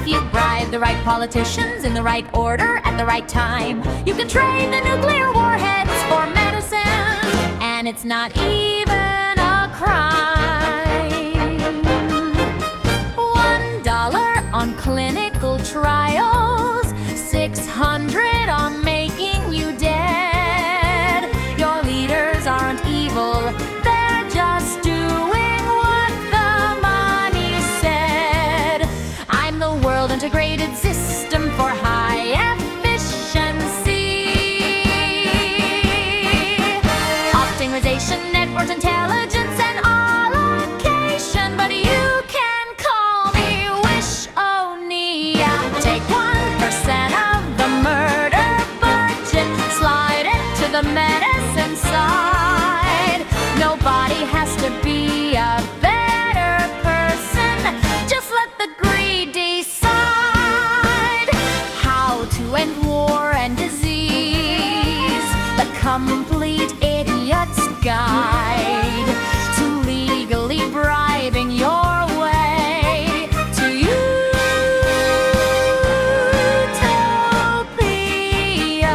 if you bribe the right politicians in the right order at the right time, you can trade the nuclear warheads for medicine, and it's not even a crime. $1 on clinical trials, $600 on making you dead. Your leaders aren't evil, they're just doing what the money said. I'm the world integrated system for high efficiency. Optimization, network intelligence, and allocation. But you can call me Wish-O-Nia. Take 1% of the murder budget, slide it to the medicine side. Nobody has to be a better person. Just let the greed decide how to end war and disease. The complete idiot's guide to legally bribing your way to utopia.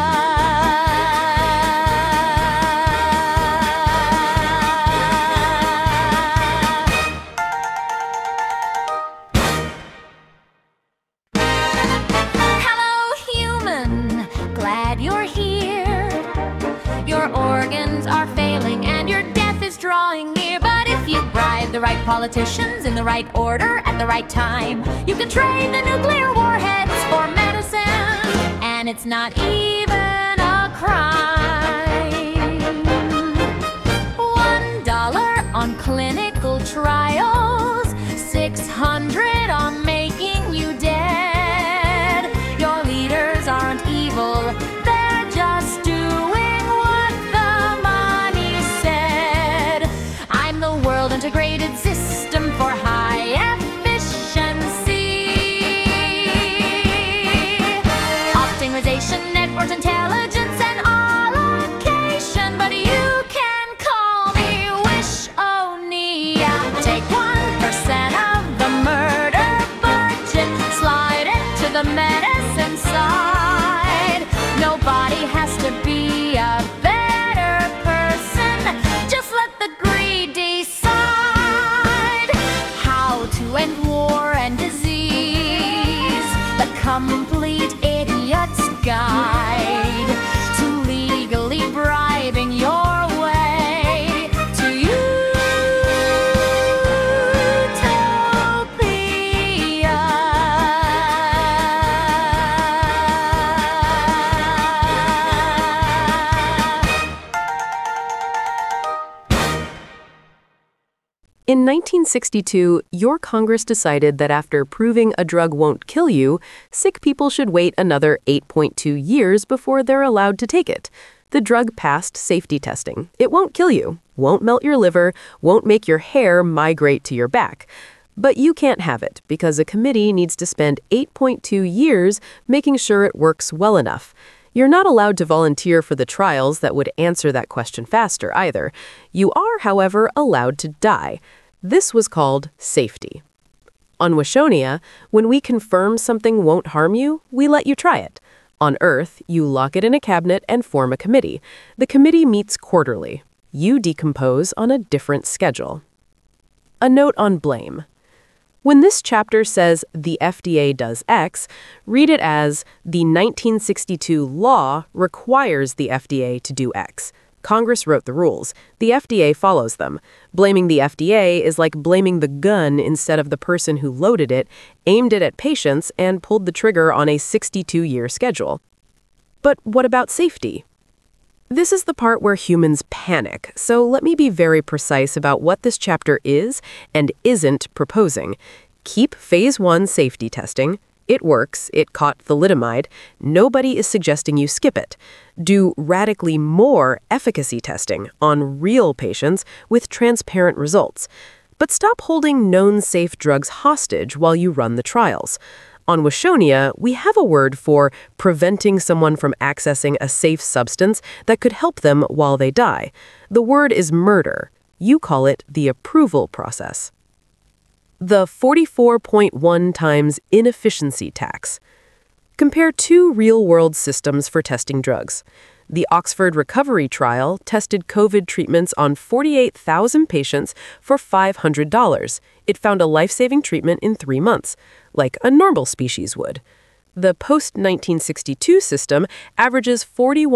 Hello, human. Glad you're here. Your organs are failing and your death is drawing near. But if you bribe the right politicians in the right order at the right time, you can trade the nuclear warheads for medicine, and it's not even a crime. $1 on clinical trials, $600 on making you dead. Your leaders aren't evil, they're just doing what the money said. I'm the world integrated system for high efficiency. Optimization, network intelligence, and allocation. But you can call me Wish-O-Nia. Take 1% of the murder budget, slide it to the medicine side. Nobody has to be a better person. Just let the greed decide how to end war and disease. The complete idiot's guide to legally bribing your way to utopia. In 1962, your Congress decided that after proving a drug won't kill you, sick people should wait another 8.2 years before they're allowed to take it. The drug passed safety testing. It won't kill you, won't melt your liver, won't make your hair migrate to your back. But you can't have it because a committee needs to spend 8.2 years making sure it works well enough. You're not allowed to volunteer for the trials that would answer that question faster either. You are, however, allowed to die. This was called safety. On Wishonia, when we confirm something won't harm you, we let you try it. On Earth, you lock it in a cabinet and form a committee. The committee meets quarterly. You decompose on a different schedule. A note on blame. When this chapter says the FDA does X, read it as the 1962 law requires the FDA to do X. Congress wrote the rules. The FDA follows them. Blaming the FDA is like blaming the gun instead of the person who loaded it, aimed it at patients, and pulled the trigger on a 62-year schedule. But what about safety? This is the part where humans panic, so let me be very precise about what this chapter is and isn't proposing. Keep Phase 1 safety testing. It works. It caught thalidomide. Nobody is suggesting you skip it. Do radically more efficacy testing on real patients with transparent results. But stop holding known safe drugs hostage while you run the trials. On Wishonia, we have a word for preventing someone from accessing a safe substance that could help them while they die. The word is murder. You call it the approval process. The 44.1 times inefficiency tax. Compare two real-world systems for testing drugs. The Oxford Recovery Trial tested COVID treatments on 48,000 patients for $500. It found a life-saving treatment in 3 months, like a normal species would. The post-1962 system averages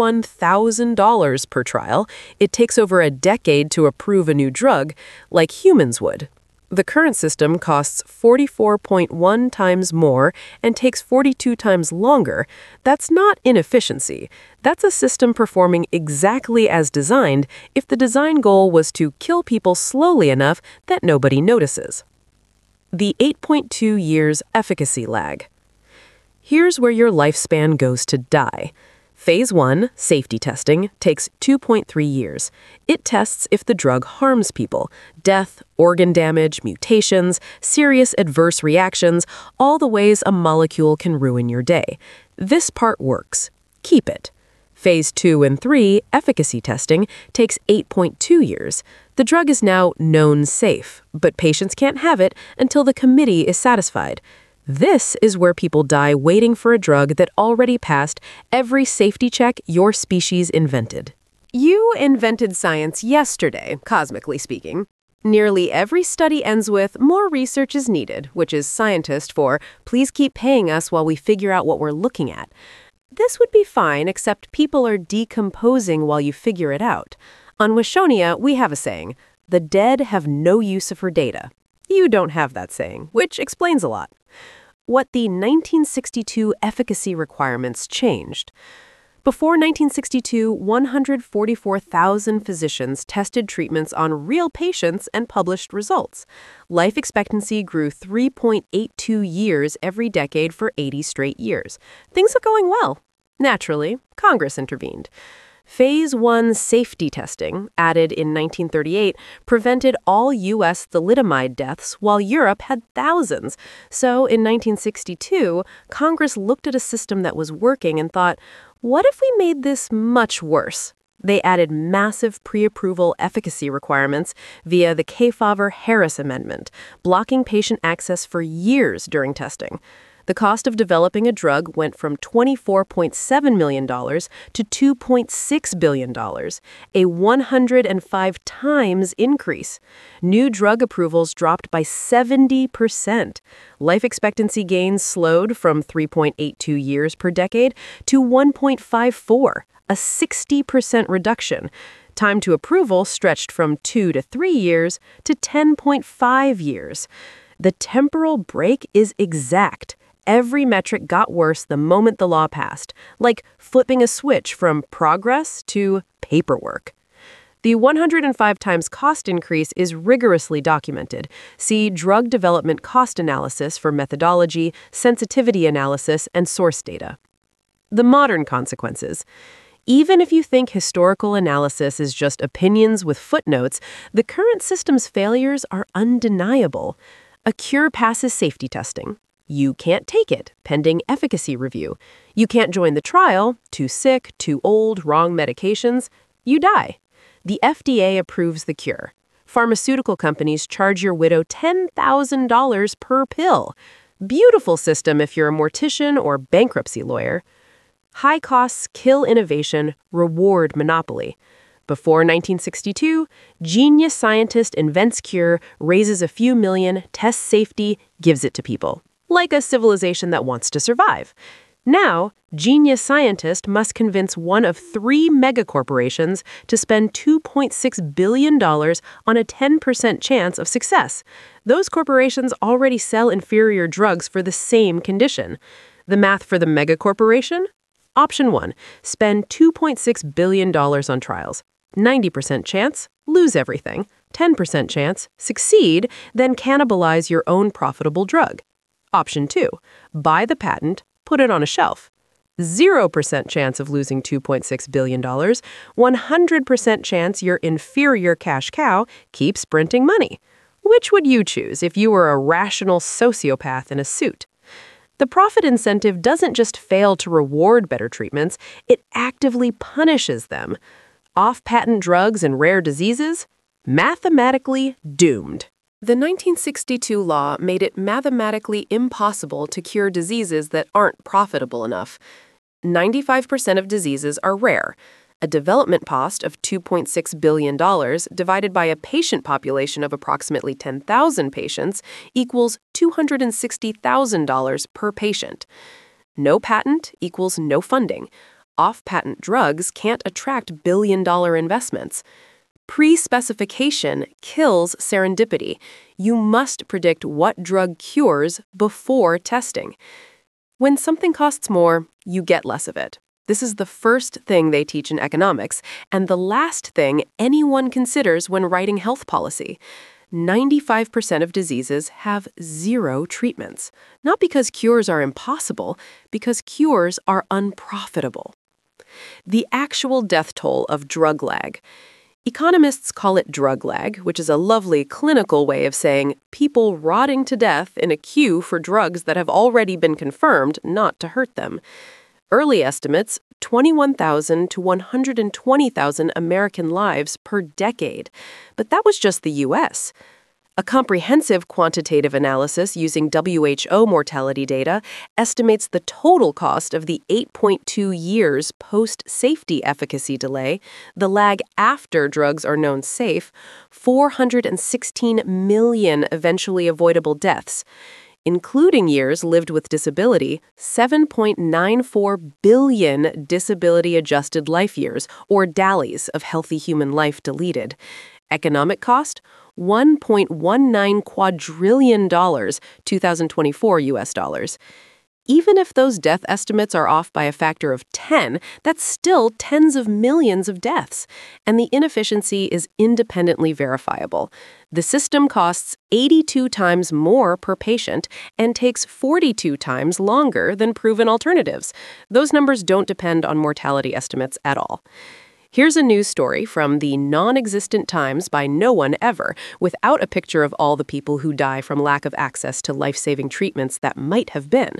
$41,000 per trial. It takes over a decade to approve a new drug, like humans would. The current system costs 44.1 times more and takes 42 times longer. That's not inefficiency. That's a system performing exactly as designed if the design goal was to kill people slowly enough that nobody notices. The 8.2 years efficacy lag. Here's where your lifespan goes to die. Phase 1, safety testing, takes 2.3 years. It tests if the drug harms people. Death, organ damage, mutations, serious adverse reactions, all the ways a molecule can ruin your day. This part works. Keep it. Phase 2 and 3, efficacy testing, takes 8.2 years. The drug is now known safe, but patients can't have it until the committee is satisfied. This is where people die waiting for a drug that already passed every safety check your species invented. You invented science yesterday, cosmically speaking. Nearly every study ends with more research is needed, which is scientist for please keep paying us while we figure out what we're looking at. This would be fine, except people are decomposing while you figure it out. On Wishonia, we have a saying, the dead have no use for data. You don't have that saying, which explains a lot. What the 1962 efficacy requirements changed. Before 1962, 144,000 physicians tested treatments on real patients and published results. Life expectancy grew 3.82 years every decade for 80 straight years. Things are going well. Naturally, Congress intervened. Phase 1 safety testing, added in 1938, prevented all U.S. thalidomide deaths while Europe had thousands. So in 1962, Congress looked at a system that was working and thought, what if we made this much worse? They added massive pre-approval efficacy requirements via the Kefauver-Harris Amendment, blocking patient access for years during testing. The cost of developing a drug went from $24.7 million to $2.6 billion, a 105 times increase. New drug approvals dropped by 70%. Life expectancy gains slowed from 3.82 years per decade to 1.54, a 60% reduction. Time to approval stretched from 2 to 3 years to 10.5 years. The temporal break is exact. Every metric got worse the moment the law passed, like flipping a switch from progress to paperwork. The 105 times cost increase is rigorously documented. See drug development cost analysis for methodology, sensitivity analysis, and source data. The modern consequences. Even if you think historical analysis is just opinions with footnotes, the current system's failures are undeniable. A cure passes safety testing. You can't take it, pending efficacy review. You can't join the trial, too sick, too old, wrong medications. You die. The FDA approves the cure. Pharmaceutical companies charge your widow $10,000 per pill. Beautiful system if you're a mortician or bankruptcy lawyer. High costs kill innovation, reward monopoly. Before 1962, genius scientist invents cure, raises a few million, tests safety, gives it to people. Like a civilization that wants to survive. Now, genius scientist must convince one of 3 megacorporations to spend $2.6 billion on a 10% chance of success. Those corporations already sell inferior drugs for the same condition. The math for the megacorporation? Option 1, spend $2.6 billion on trials. 90% chance, lose everything. 10% chance, succeed, then cannibalize your own profitable drug. Option 2, buy the patent, put it on a shelf. 0% chance of losing $2.6 billion, 100% chance your inferior cash cow keeps printing money. Which would you choose if you were a rational sociopath in a suit? The profit incentive doesn't just fail to reward better treatments, it actively punishes them. Off-patent drugs and rare diseases? Mathematically doomed. The 1962 law made it mathematically impossible to cure diseases that aren't profitable enough. 95% of diseases are rare. A development cost of $2.6 billion divided by a patient population of approximately 10,000 patients equals $260,000 per patient. No patent equals no funding. Off-patent drugs can't attract billion-dollar investments. Pre-specification kills serendipity. You must predict what drug cures before testing. When something costs more, you get less of it. This is the first thing they teach in economics, and the last thing anyone considers when writing health policy. 95% of diseases have zero treatments. Not because cures are impossible, because cures are unprofitable. The actual death toll of drug lag. Economists call it drug lag, which is a lovely clinical way of saying people rotting to death in a queue for drugs that have already been confirmed not to hurt them. Early estimates, 21,000 to 120,000 American lives per decade. But that was just the U.S. A comprehensive quantitative analysis using WHO mortality data estimates the total cost of the 8.2 years post-safety efficacy delay, the lag after drugs are known safe, 416 million eventually avoidable deaths. Including years lived with disability, 7.94 billion disability-adjusted life years, or DALYs, of healthy human life deleted. Economic cost? $1.19 quadrillion, 2024 U.S. dollars. Even if those death estimates are off by a factor of 10, that's still tens of millions of deaths. And the inefficiency is independently verifiable. The system costs 82 times more per patient and takes 42 times longer than proven alternatives. Those numbers don't depend on mortality estimates at all. Here's a news story from the non-existent Times by no one ever, without a picture of all the people who die from lack of access to life-saving treatments that might have been.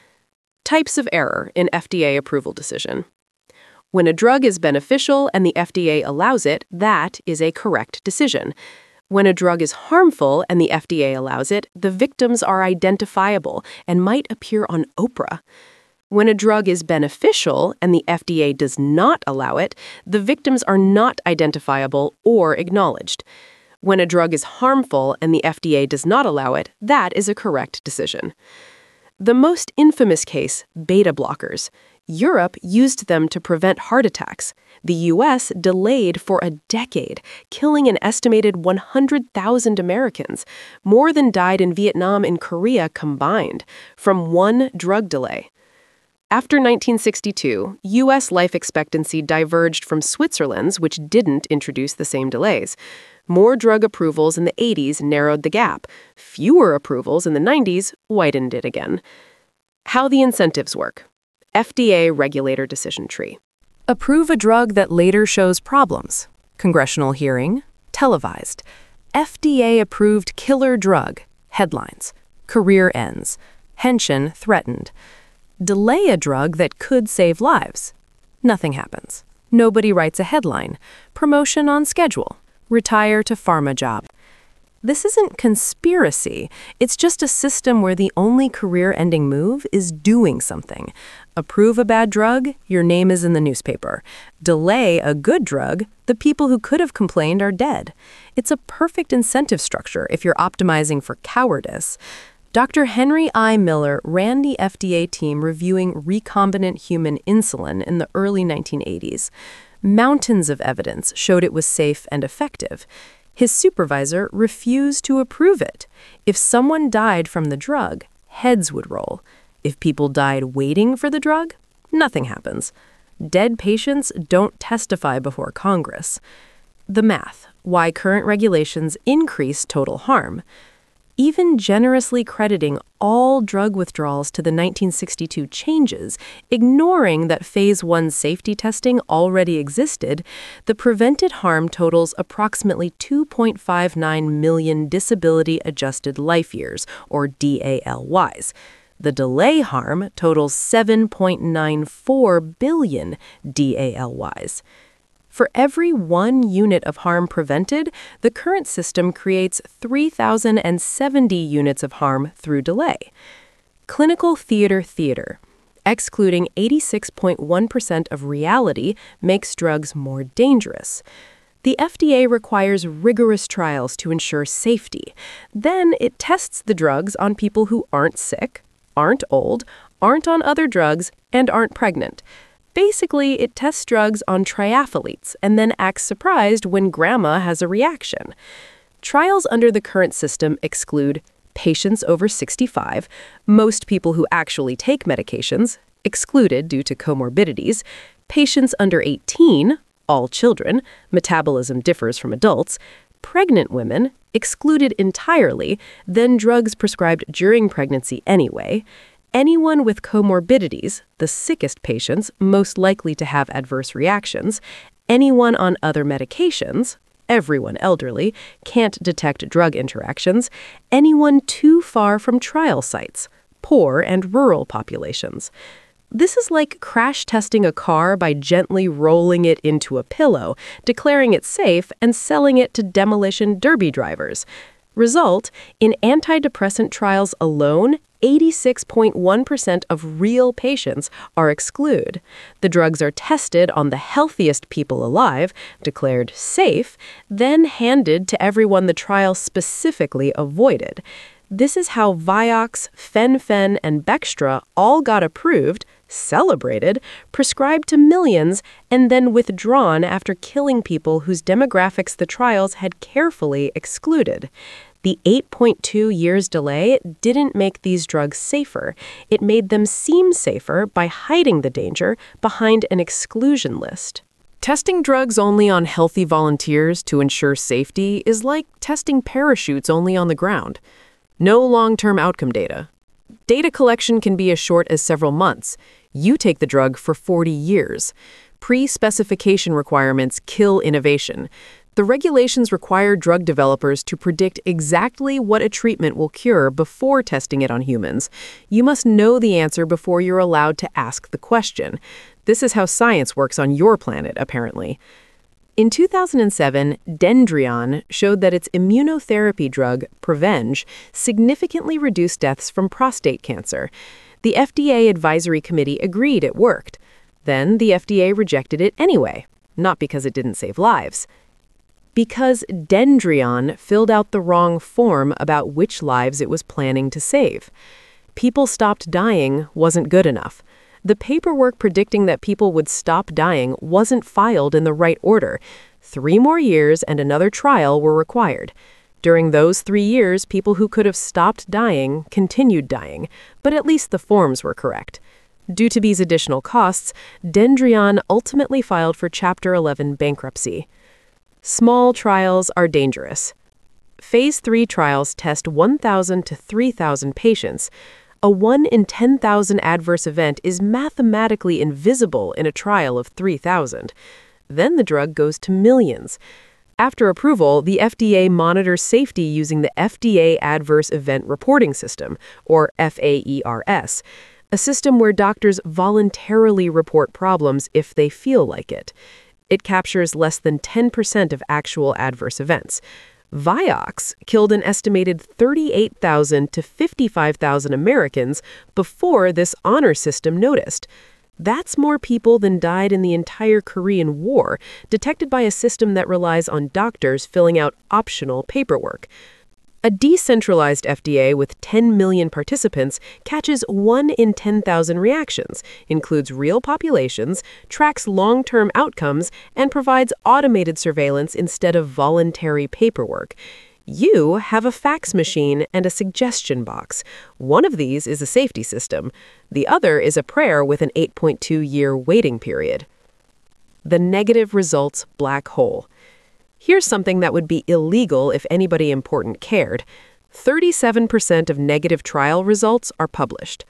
Types of error in FDA approval decision. When a drug is beneficial and the FDA allows it, that is a correct decision. When a drug is harmful and the FDA allows it, the victims are identifiable and might appear on Oprah. When a drug is beneficial and the FDA does not allow it, the victims are not identifiable or acknowledged. When a drug is harmful and the FDA does not allow it, that is a correct decision. The most infamous case, beta blockers. Europe used them to prevent heart attacks. The U.S. delayed for a decade, killing an estimated 100,000 Americans, more than died in Vietnam and Korea combined, from one drug delay. After 1962, U.S. life expectancy diverged from Switzerland's, which didn't introduce the same delays. More drug approvals in the 80s narrowed the gap. Fewer approvals in the 90s widened it again. How the incentives work. FDA regulator decision tree. Approve a drug that later shows problems. Congressional hearing. Televised. FDA approved killer drug. Headlines. Career ends. Pension threatened. Delay a drug that could save lives. Nothing happens. Nobody writes a headline. Promotion on schedule. Retire to pharma job. This isn't conspiracy. It's just a system where the only career-ending move is doing something. Approve a bad drug, your name is in the newspaper. Delay a good drug, the people who could have complained are dead. It's a perfect incentive structure if you're optimizing for cowardice. Dr. Henry I. Miller ran the FDA team reviewing recombinant human insulin in the early 1980s. Mountains of evidence showed it was safe and effective. His supervisor refused to approve it. If someone died from the drug, heads would roll. If people died waiting for the drug, nothing happens. Dead patients don't testify before Congress. The math, why current regulations increase total harm. Even generously crediting all drug withdrawals to the 1962 changes, ignoring that Phase 1 safety testing already existed, the prevented harm totals approximately 2.59 million disability-adjusted life years, or DALYs. The delay harm totals 7.94 billion DALYs. For every 1 unit of harm prevented, the current system creates 3,070 units of harm through delay. Clinical theater. Excluding 86.1% of reality makes drugs more dangerous. The FDA requires rigorous trials to ensure safety. Then it tests the drugs on people who aren't sick, aren't old, aren't on other drugs, and aren't pregnant. Basically, it tests drugs on triathletes and then acts surprised when grandma has a reaction. Trials under the current system exclude patients over 65, most people who actually take medications, excluded due to comorbidities, patients under 18, all children, metabolism differs from adults, pregnant women, excluded entirely, then drugs prescribed during pregnancy anyway, anyone with comorbidities, the sickest patients most likely to have adverse reactions, anyone on other medications, everyone elderly, can't detect drug interactions, anyone too far from trial sites, poor and rural populations. This is like crash testing a car by gently rolling it into a pillow, declaring it safe, and selling it to demolition derby drivers. Result, in antidepressant trials alone, 86.1% of real patients are excluded. The drugs are tested on the healthiest people alive, declared safe, then handed to everyone the trial specifically avoided. This is how Vioxx, Fen-Phen, and Bextra all got approved, celebrated, prescribed to millions, and then withdrawn after killing people whose demographics the trials had carefully excluded. The 8.2 years delay didn't make these drugs safer. It made them seem safer by hiding the danger behind an exclusion list. Testing drugs only on healthy volunteers to ensure safety is like testing parachutes only on the ground. No long-term outcome data. Data collection can be as short as several months. You take the drug for 40 years. Pre-specification requirements kill innovation. The regulations require drug developers to predict exactly what a treatment will cure before testing it on humans. You must know the answer before you're allowed to ask the question. This is how science works on your planet, apparently. In 2007, Dendreon showed that its immunotherapy drug, Prevenge, significantly reduced deaths from prostate cancer. The FDA Advisory Committee agreed it worked. Then the FDA rejected it anyway, not because it didn't save lives. Because Dendreon filled out the wrong form about which lives it was planning to save. People stopped dying wasn't good enough. The paperwork predicting that people would stop dying wasn't filed in the right order. 3 more years and another trial were required. During those 3 years, people who could have stopped dying continued dying, but at least the forms were correct. Due to these additional costs, Dendreon ultimately filed for Chapter 11 bankruptcy. Small trials are dangerous. Phase 3 trials test 1,000 to 3,000 patients. A 1 in 10,000 adverse event is mathematically invisible in a trial of 3,000. Then the drug goes to millions. After approval, the FDA monitors safety using the FDA Adverse Event Reporting System, or FAERS, a system where doctors voluntarily report problems if they feel like it. It captures less than 10% of actual adverse events. Vioxx killed an estimated 38,000 to 55,000 Americans before this honor system noticed. That's more people than died in the entire Korean War, detected by a system that relies on doctors filling out optional paperwork. A decentralized FDA with 10 million participants catches 1 in 10,000 reactions, includes real populations, tracks long-term outcomes, and provides automated surveillance instead of voluntary paperwork. You have a fax machine and a suggestion box. One of these is a safety system. The other is a prayer with an 8.2-year waiting period. The negative results black hole. Here's something that would be illegal if anybody important cared. 37% of negative trial results are published.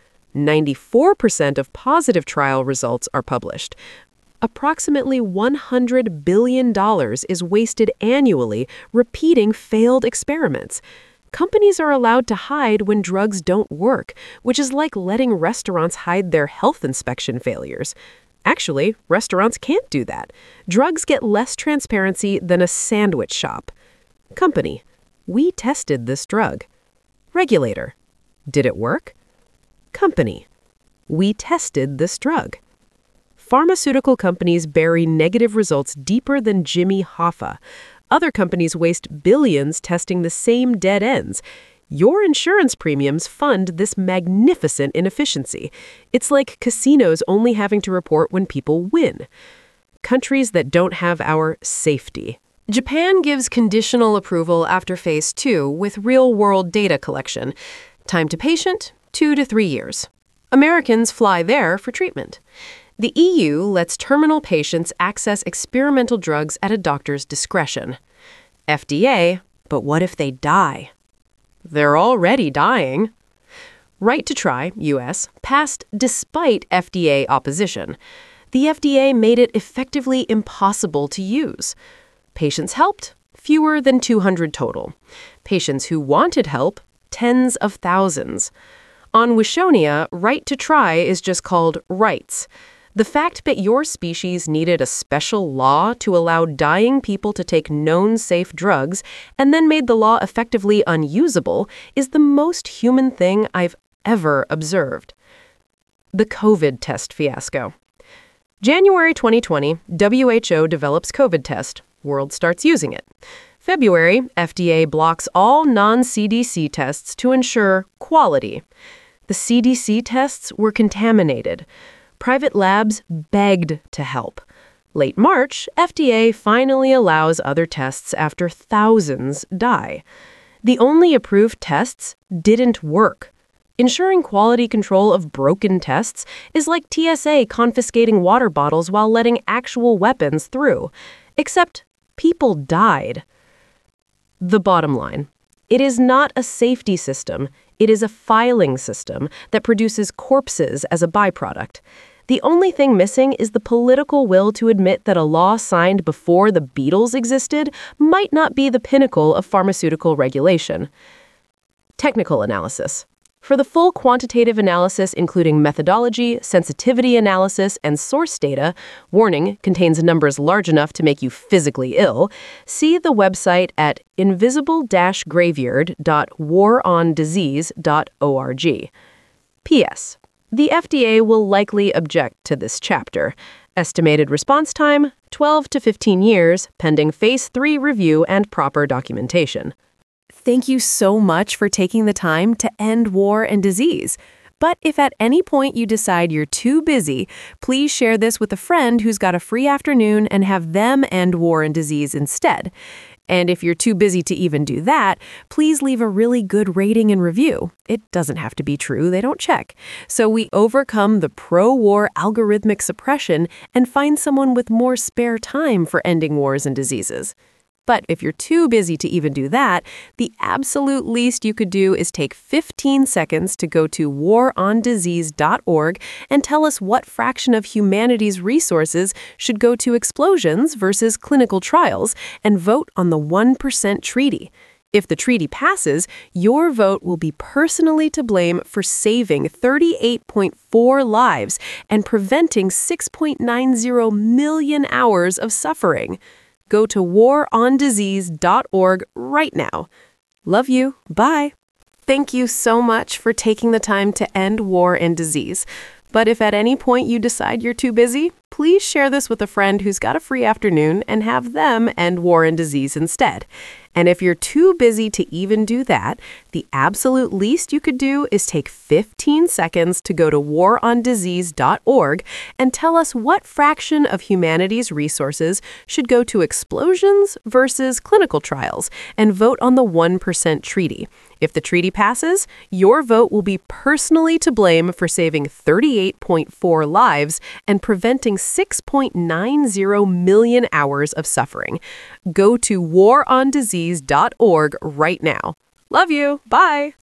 94% of positive trial results are published. Approximately $100 billion is wasted annually repeating failed experiments. Companies are allowed to hide when drugs don't work, which is like letting restaurants hide their health inspection failures. Actually, restaurants can't do that. Drugs get less transparency than a sandwich shop. Company: we tested this drug. Regulator: did it work? Company: we tested this drug. Pharmaceutical companies bury negative results deeper than Jimmy Hoffa. Other companies waste billions testing the same dead ends. Your insurance premiums fund this magnificent inefficiency. It's like casinos only having to report when people win. Countries that don't have our safety. Japan gives conditional approval after phase 2 with real-world data collection. Time to patient, 2 to 3 years. Americans fly there for treatment. The EU lets terminal patients access experimental drugs at a doctor's discretion. FDA, but what if they die? They're already dying. Right to Try, U.S., passed despite FDA opposition. The FDA made it effectively impossible to use. Patients helped, fewer than 200 total. Patients who wanted help, tens of thousands. On Wishonia, Right to Try is just called rights. The fact that your species needed a special law to allow dying people to take known safe drugs and then made the law effectively unusable is the most human thing I've ever observed. The COVID test fiasco. January 2020, WHO develops COVID test. World starts using it. February, FDA blocks all non-CDC tests to ensure quality. The CDC tests were contaminated. Private labs begged to help. Late March, FDA finally allows other tests after thousands die. The only approved tests didn't work. Ensuring quality control of broken tests is like TSA confiscating water bottles while letting actual weapons through. Except people died. The bottom line: it is not a safety system. It is a filing system that produces corpses as a byproduct. The only thing missing is the political will to admit that a law signed before the Beatles existed might not be the pinnacle of pharmaceutical regulation. Technical analysis. For the full quantitative analysis, including methodology, sensitivity analysis, and source data, warning, contains numbers large enough to make you physically ill, see the website at invisible-graveyard.warondisease.org. P.S. The FDA will likely object to this chapter. Estimated response time, 12 to 15 years, pending Phase 3 review and proper documentation. Thank you so much for taking the time to end war and disease. But if at any point you decide you're too busy, please share this with a friend who's got a free afternoon and have them end war and disease instead. And if you're too busy to even do that, please leave a really good rating and review. It doesn't have to be true, they don't check. So we overcome the pro-war algorithmic suppression and find someone with more spare time for ending wars and diseases. But if you're too busy to even do that, the absolute least you could do is take 15 seconds to go to warondisease.org and tell us what fraction of humanity's resources should go to explosions versus clinical trials, and vote on the 1% treaty. If the treaty passes, your vote will be personally to blame for saving 38.4 lives and preventing 6.90 million hours of suffering. Go to warondisease.org right now. Love you. Bye. Thank you so much for taking the time to end war and disease. But if at any point you decide you're too busy, please share this with a friend who's got a free afternoon and have them end war and disease instead. And if you're too busy to even do that, the absolute least you could do is take 15 seconds to go to warondisease.org and tell us what fraction of humanity's resources should go to explosions versus clinical trials, and vote on the 1% treaty. If the treaty passes, your vote will be personally to blame for saving 38.4 lives and preventing 6.90 million hours of suffering. Go to warondisease.org right now. Love you. Bye.